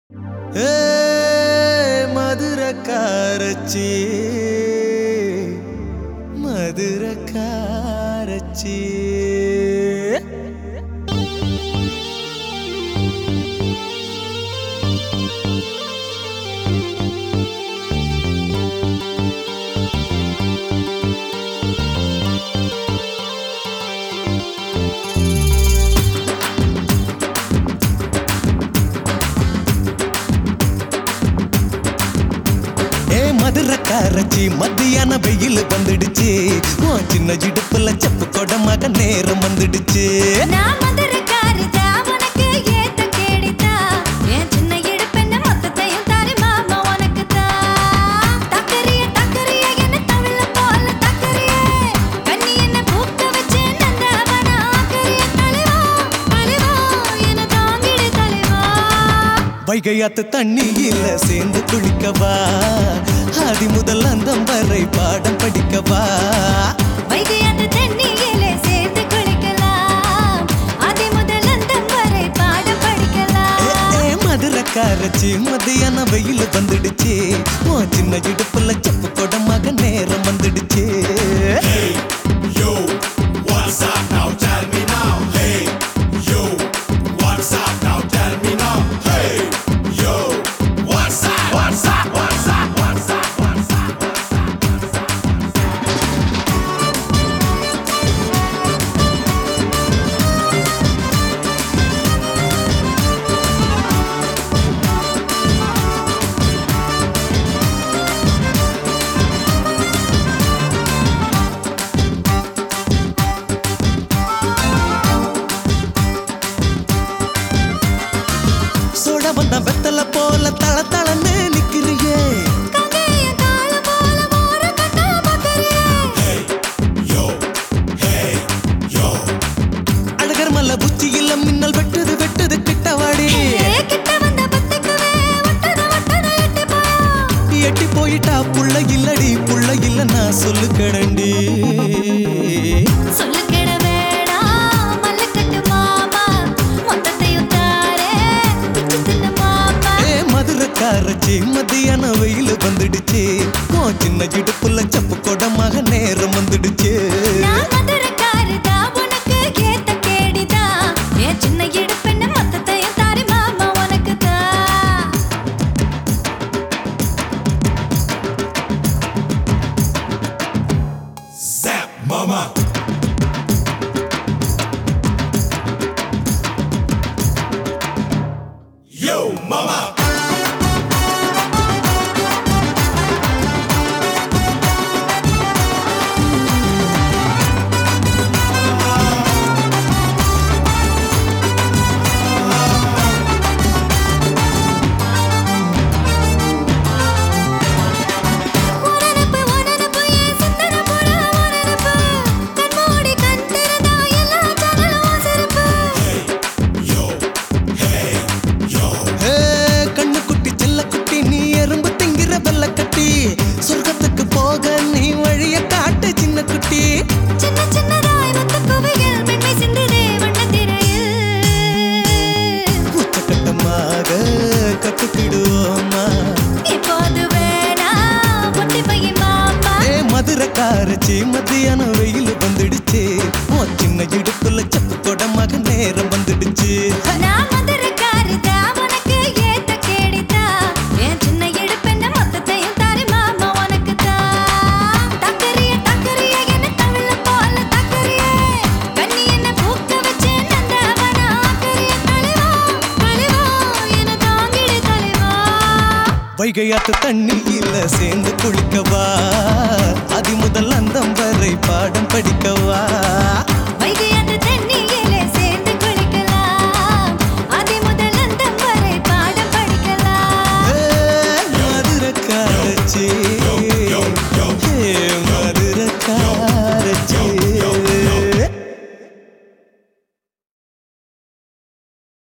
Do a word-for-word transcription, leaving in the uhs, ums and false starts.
மதுரக்காரச்சி மதுரக்காரச்சி மதுரக்காரச்சி மத்தியான வெயில் வந்துடுச்சு உன் சின்ன இடுப்புல செப்பு கொடமாக நேரம் வந்துடுச்சு. நான் மதுரக்காரச்சா உனக்கு ஏத்த கேடிதா என் சின்ன இடுப்பென்ன மொத்தத்தையும் தாரி மாமா உனக்கு தான். தக்கரிய தக்கரிய என்ன தவிழ போல தக்கரிய கண்ணி என்ன பூக்க வச்சு நந்தவன ஆக்கரிய தலைவா தலைவா என்ன தாங்கிடு தலைவா. வைகையாத்து தண்ணியில சேர்ந்து குளிக்கவா ஆதி முதல் அந்தம் வரை பாடம் படிக்கவா. வைகையாத்து தண்ணியில சேர்ந்து குளிக்கலாம் ஆதி முதல் அந்தம் வரை பாடம் படிக்கலாம். மதுரக்காரச்சி மத்தியான வெயில் வந்துடுச்சு உன் சின்ன இடுப்புல செப்பு கொடமாக நேரம் வந்துடுச்சு. Hey, yo, what's up now? Tell me now. Hey, yo, what's up now? Tell me now. Hey, yo, what's up? What's up? What's up? What's up? What's up? சோட வந்த வெத்தல போல தள தளன்னு நிக்கிறியே கங்கைய கால போல மோர கட்டா பக்கரியே. Hey, yo, hey, yo. Azhagar மல்ல புச்சியில மின்னல் வெட்டுது வெட்டுது கிட்டவாடி. ஏ கிட்ட வந்த பத்திக்குவே ஒட்டத ஒட்டத எட்டி போயா. எட்டி போயிட்டா புள்ள இல்லடி புள்ள இல்ல நான் சொல்லு கடண்டி. சொல்லு கெட வேணாம் மல்லக்கட்டு மாமா மொத்தத்தையும் தாரே பிச்சு தின்னு மாமா. ஏ மதுரக்காரச்சி மத்தியான வெயில் வந்துடுச்சு உன் சின்ன இடுப்புல செப்பு கொடமாக நேரம் வந்துடுச்சு. நான் மதுரக்காரதா உனக்கு ஏத்த கேடிதா என் சின்ன இடுப்பென்ன மொத்தத்தையும் தாரி மாமா உனக்கு தான். Zap, mama. Yo, mama. ஒரனப்பு ஒரனப்பு ஏன் சுந்தர புறா ஒரனப்பு கண்மூடி கண் திறந்தா எல்லா ஜன்னலும் சிறப்பு. Yo, hey, yo. ஏ கண்ணு குட்டி செல்ல குட்டி நீ எறும்பு திங்கிற வெள்ள கட்டி சொர்க்கத்துக்கு போக நீ வழிய காட்டு சின்ன குட்டி. சின்ன சின்னதாய் வந்த குவையில் மென்மை சிந்துதே வண்ணத்திரையில். உச்சக்கட்டமாக கத்துக்கிடுவோமா இப்போது வேணா ஒட்டி பையன் மாமா. ஏ மதுரக்காரச்சி மத்தியான வெயில் வந்துடுச்சு உன் சின்ன இடுப்புல செப்பு கொடமாக நேரம் வந்துடுச்சு. நான் மதுரக்காரதா உனக்கு ஏத்த கேடிதா என் சின்ன இடுப்பென்ன மொத்தத்தையும் தாரி மாமா உனக்கு தான். தக்கரிய தக்கரிய என்ன தவிழ போல தக்கரிய கண்ணி என்ன பூக்க வச்சு நந்தவன ஆக்கரிய தலைவா தலைவா என்ன தாங்கிடு தலைவா. வைகையாத்து தண்ணியில சேர்ந்து குளிக்கவா ஆதி முதல் அந்தம் வரை பாடம் படிக்கவா.